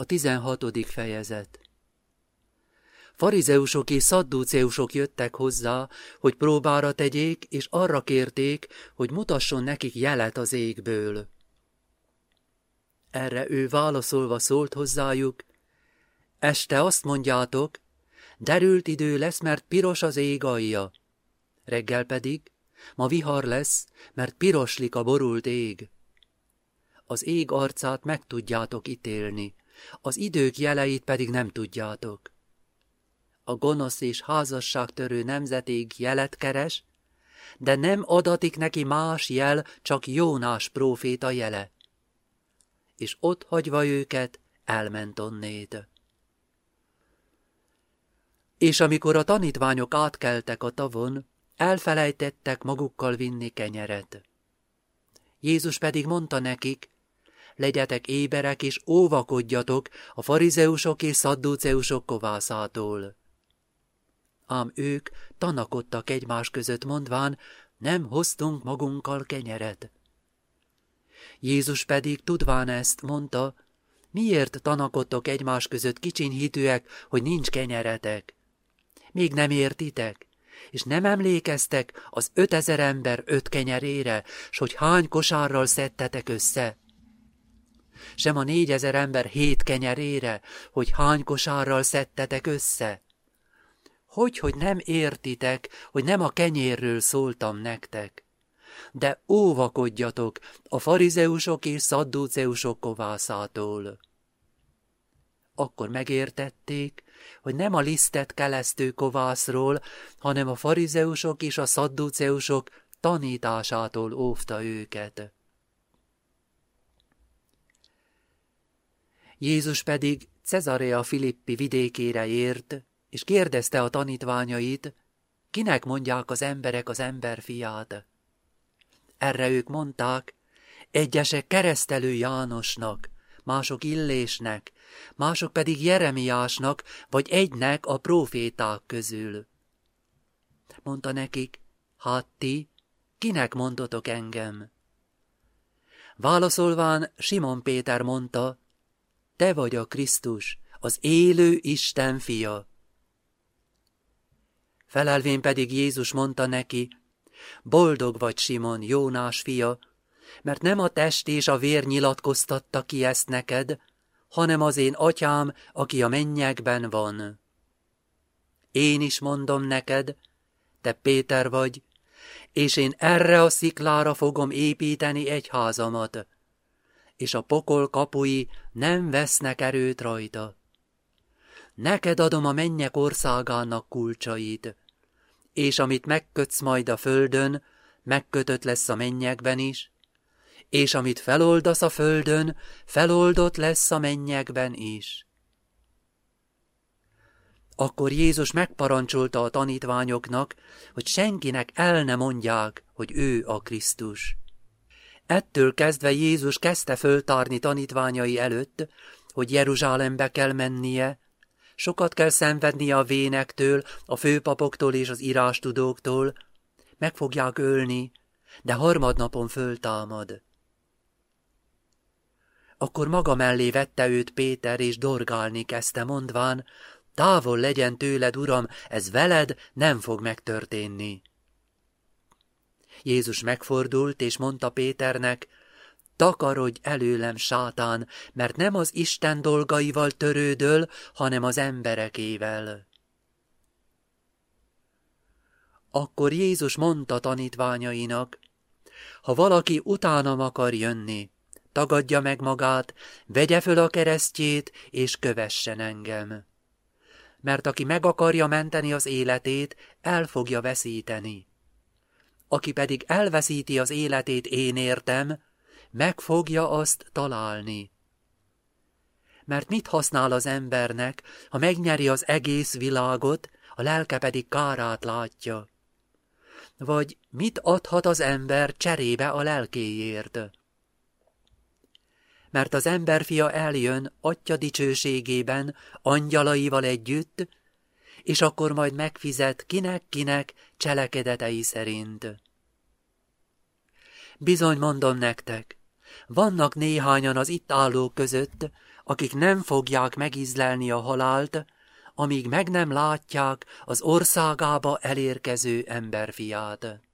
A 16. fejezet. Farizeusok és szadduceusok jöttek hozzá, hogy próbára tegyék, és arra kérték, hogy mutasson nekik jelet az égből. Erre ő válaszolva szólt hozzájuk: este azt mondjátok, derült idő lesz, mert piros az ég alja. Reggel pedig, ma vihar lesz, mert piroslik a borult ég. Az ég arcát meg tudjátok ítélni, az idők jeleit pedig nem tudjátok. A gonosz és házasságtörő nemzetig jelet keres, de nem adatik neki más jel, csak Jónás próféta jele. És ott hagyva őket, elment onnét. És amikor a tanítványok átkeltek a tavon, elfelejtettek magukkal vinni kenyeret. Jézus pedig mondta nekik: legyetek éberek és óvakodjatok a farizeusok és szadduceusok kovászától. Ám ők tanakodtak egymás között, mondván: nem hoztunk magunkkal kenyeret. Jézus pedig tudván ezt mondta: miért tanakodtok egymás között, kicsinyhitűek, hogy nincs kenyeretek? Még nem értitek? És nem emlékeztek az 5000 ember 5 kenyerére, s hogy hány kosárral szedtetek össze? Sem a 4000 ember 7 kenyerére, hogy hány kosárral szedtetek össze? Hogy nem értitek, hogy nem a kenyérről szóltam nektek? De óvakodjatok a farizeusok és szadduceusok kovászától. Akkor megértették, hogy nem a lisztet kelesztő kovászról, hanem a farizeusok és a szadduceusok tanításától óvta őket. Jézus pedig Cezarea Philippi vidékére ért, és kérdezte a tanítványait: kinek mondják az emberek az emberfiát? Erre ők mondták: egyesek Keresztelő Jánosnak, mások Illésnek, mások pedig Jeremiásnak, vagy egynek a próféták közül. Mondta nekik: hát ti, kinek mondotok engem? Válaszolván Simon Péter mondta: te vagy a Krisztus, az élő Isten fia. Felelvén pedig Jézus mondta neki: boldog vagy, Simon, Jónás fia, mert nem a test és a vér nyilatkoztatta ki ezt neked, hanem az én atyám, aki a mennyekben van. Én is mondom neked, te Péter vagy, és én erre a sziklára fogom építeni egyházamat, és a pokol kapui nem vesznek erőt rajta. Neked adom a mennyek országának kulcsait, és amit megkötsz majd a földön, megkötött lesz a mennyekben is, és amit feloldasz a földön, feloldott lesz a mennyekben is. Akkor Jézus megparancsolta a tanítványoknak, hogy senkinek el ne mondják, hogy ő a Krisztus. Ettől kezdve Jézus kezdte föltárni tanítványai előtt, hogy Jeruzsálembe kell mennie, sokat kell szenvednie a vénektől, a főpapoktól és az írástudóktól, meg fogják ölni, de harmadnapon föltámad. Akkor maga mellé vette őt Péter, és dorgálni kezdte, mondván: távol legyen tőled, Uram, ez veled nem fog megtörténni. Jézus megfordult, és mondta Péternek: takarodj előlem, sátán, mert nem az Isten dolgaival törődöl, hanem az emberekével. Akkor Jézus mondta tanítványainak: ha valaki utánam akar jönni, tagadja meg magát, vegye föl a keresztjét, és kövessen engem. Mert aki meg akarja menteni az életét, el fogja veszíteni. Aki pedig elveszíti az életét én értem, meg fogja azt találni. Mert mit használ az embernek, ha megnyeri az egész világot, a lelke pedig kárát látja? Vagy mit adhat az ember cserébe a lelkéért? Mert az emberfia eljön Atya dicsőségében, angyalaival együtt, és akkor majd megfizet kinek-kinek cselekedetei szerint. Bizony mondom nektek, vannak néhányan az itt állók között, akik nem fogják megízlelni a halált, amíg meg nem látják az országába elérkező emberfiát.